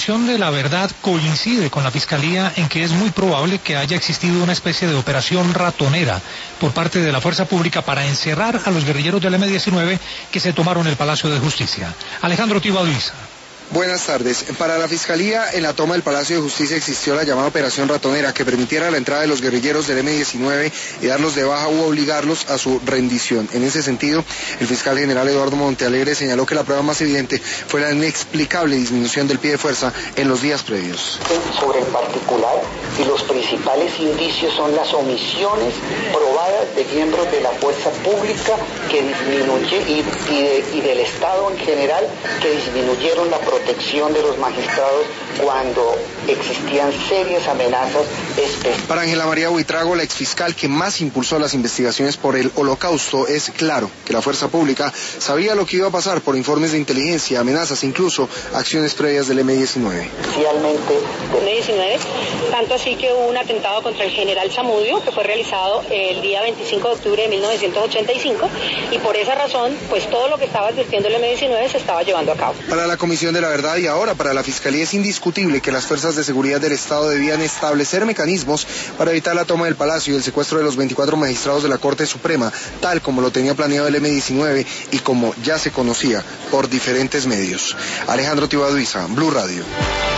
versión de La Verdad coincide con la Fiscalía en que es muy probable que haya existido una especie de operación ratonera por parte de la fuerza pública para encerrar a los guerrilleros del M-19 que se tomaron el Palacio de Justicia. Alejandro Tibaduiza. Buenas tardes. Para la Fiscalía, en la toma del Palacio de Justicia existió la llamada Operación Ratonera, que permitiera la entrada de los guerrilleros del M-19 y darlos de baja u obligarlos a su rendición. En ese sentido, el fiscal general Eduardo Montealegre señaló que la prueba más evidente fue la inexplicable disminución del pie de fuerza en los días previos. Sobre el particular, y los principales indicios son las omisiones probadas de miembros de la fuerza pública que disminuye y del Estado en general, que disminuyeron la protección de los magistrados cuando existían serias amenazas específicas. Para Ángela María Buitrago, la exfiscal que más impulsó las investigaciones por el Holocausto, es claro que la fuerza pública sabía lo que iba a pasar por informes de inteligencia, amenazas, incluso acciones previas del M-19. Especialmente del M-19, tanto así que hubo un atentado contra el general Zamudio que fue realizado el día 25 de octubre de 1985 y por esa razón, pues todo lo que estaba advirtiendo el M-19 se estaba llevando a cabo. Para la Comisión de la Verdad y ahora para la Fiscalía es indiscutible que las fuerzas de seguridad del Estado debían establecer mecanismos para evitar la toma del Palacio y el secuestro de los 24 magistrados de la Corte Suprema, tal como lo tenía planeado el M-19 y como ya se conocía por diferentes medios. Alejandro Tibaduiza, Blue Radio.